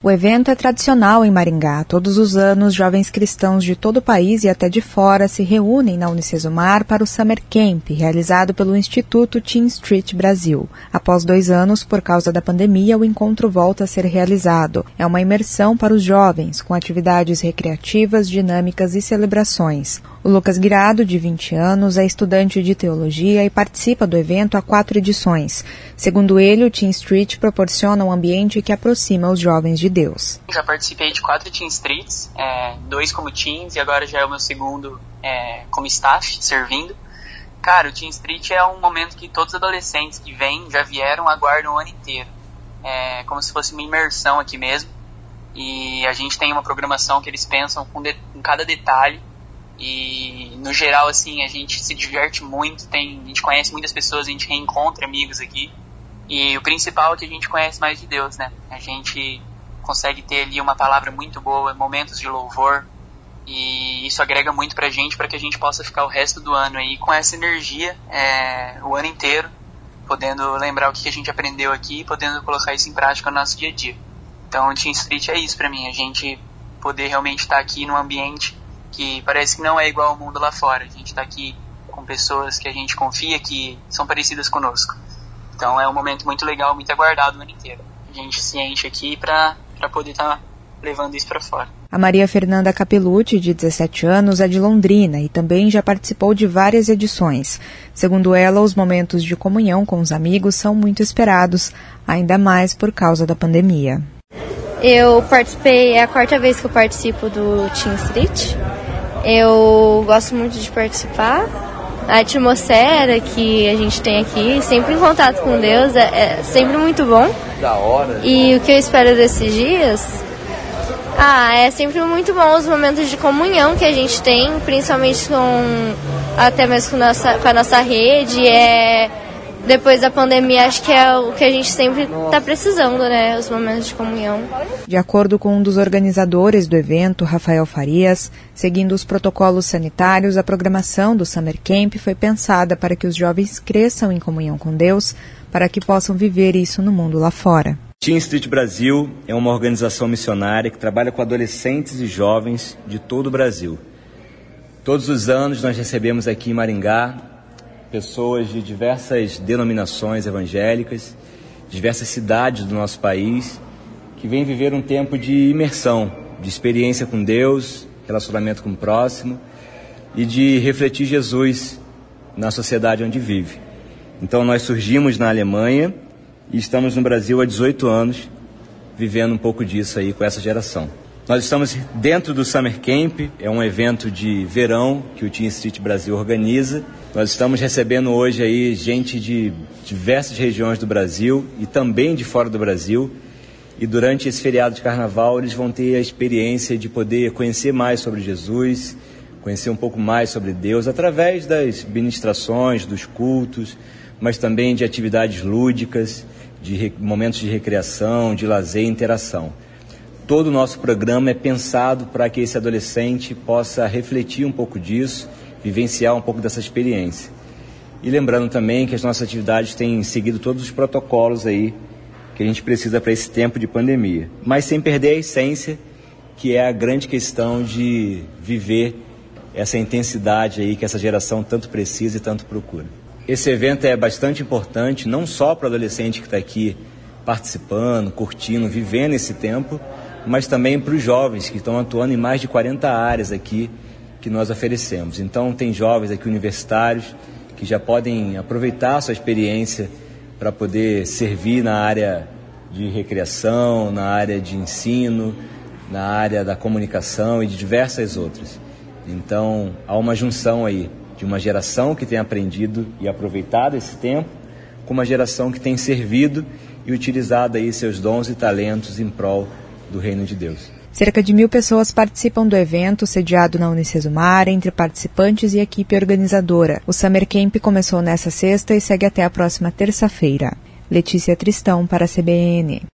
O evento é tradicional em Maringá. Todos os anos, jovens cristãos de todo o país e até de fora se reúnem na Unicesumar para o Summer Camp, realizado pelo Instituto Teen Street Brasil. Após 2 anos, por causa da pandemia, o encontro volta a ser realizado. É uma imersão para os jovens, com atividades recreativas, dinâmicas e celebrações. O Lucas Guirado, de 20 anos, é estudante de teologia e participa do evento há 4 edições. Segundo ele, o Teen Street proporciona um ambiente que aproxima os jovens de Deus. Já participei de 4 Teen Streets, 2 como teens e agora já é o meu segundo como staff, servindo. Cara, o Teen Street é um momento que todos os adolescentes que já vieram, aguardam o ano inteiro. É como se fosse uma imersão aqui mesmo. E a gente tem uma programação que eles pensam com cada detalhe. E no geral, assim, a gente se diverte muito, a gente conhece muitas pessoas, a gente reencontra amigos aqui. E o principal é que a gente conhece mais de Deus, né? A gente consegue ter ali uma palavra muito boa, momentos de louvor. E isso agrega muito pra gente, para que a gente possa ficar o resto do ano aí com essa energia, o ano inteiro, podendo lembrar o que a gente aprendeu aqui e podendo colocar isso em prática no nosso dia a dia. Então o Teen Street é isso pra mim, a gente poder realmente estar aqui num ambiente que parece que não é igual ao mundo lá fora. A gente está aqui com pessoas que a gente confia que são parecidas conosco. Então é um momento muito legal, muito aguardado o ano inteiro. A gente se enche aqui para poder estar levando isso para fora. A Maria Fernanda Capelucci, de 17 anos, é de Londrina e também já participou de várias edições. Segundo ela, os momentos de comunhão com os amigos são muito esperados, ainda mais por causa da pandemia. Eu participei, é a 4ª vez que eu participo do Teen Street. Eu gosto muito de participar. A atmosfera que a gente tem aqui, sempre em contato com Deus, é sempre muito bom. Da hora. E o que eu espero desses dias? É sempre muito bom os momentos de comunhão que a gente tem, principalmente até mesmo com a nossa rede. Depois da pandemia, acho que é o que a gente sempre está precisando, né? Os momentos de comunhão. De acordo com um dos organizadores do evento, Rafael Farias, seguindo os protocolos sanitários, a programação do Summer Camp foi pensada para que os jovens cresçam em comunhão com Deus, para que possam viver isso no mundo lá fora. Teen Street Brasil é uma organização missionária que trabalha com adolescentes e jovens de todo o Brasil. Todos os anos nós recebemos aqui em Maringá pessoas de diversas denominações evangélicas, diversas cidades do nosso país, que vêm viver um tempo de imersão, de experiência com Deus, relacionamento com o próximo e de refletir Jesus na sociedade onde vive. Então nós surgimos na Alemanha e estamos no Brasil há 18 anos, vivendo um pouco disso aí com essa geração. Nós estamos dentro do Summer Camp, é um evento de verão que o Teen Street Brasil organiza. Nós estamos recebendo hoje aí gente de diversas regiões do Brasil e também de fora do Brasil. E durante esse feriado de carnaval eles vão ter a experiência de poder conhecer mais sobre Jesus, conhecer um pouco mais sobre Deus, através das ministrações, dos cultos, mas também de atividades lúdicas, de momentos de recreação, de lazer e interação. Todo o nosso programa é pensado para que esse adolescente possa refletir um pouco disso, vivenciar um pouco dessa experiência. E lembrando também que as nossas atividades têm seguido todos os protocolos aí que a gente precisa para esse tempo de pandemia, mas sem perder a essência, que é a grande questão de viver essa intensidade aí que essa geração tanto precisa e tanto procura. Esse evento é bastante importante, não só para o adolescente que está aqui participando, curtindo, vivendo esse tempo, mas também para os jovens que estão atuando em mais de 40 áreas aqui que nós oferecemos. Então tem jovens aqui universitários que já podem aproveitar a sua experiência para poder servir na área de recreação, na área de ensino, na área da comunicação e de diversas outras. Então há uma junção aí de uma geração que tem aprendido e aproveitado esse tempo com uma geração que tem servido e utilizado aí seus dons e talentos em prol do Reino de Deus. Cerca de 1.000 pessoas participam do evento, sediado na Unicesumar, entre participantes e equipe organizadora. O Summer Camp começou nesta sexta e segue até a próxima terça-feira. Letícia Tristão, para a CBN.